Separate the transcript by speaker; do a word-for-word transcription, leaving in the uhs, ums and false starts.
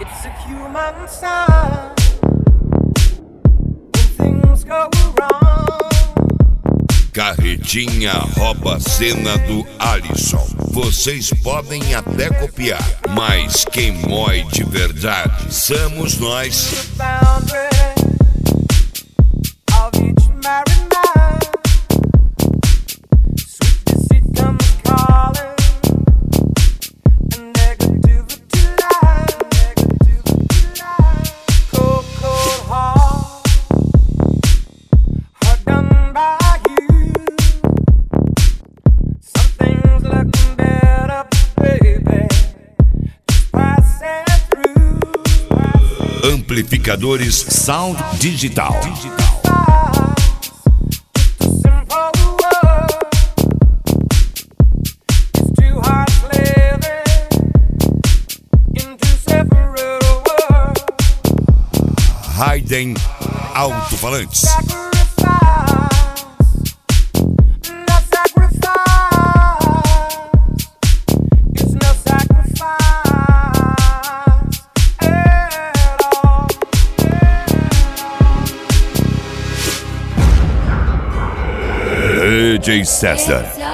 Speaker 1: It's a human sign when things go wrong.
Speaker 2: Carretinha rouba a cena do Alisson. Vocês podem até copiar, mas quem mói de verdade somos nós. Amplificadores Sound Digital. Hayden Alto-Falantes. D J César.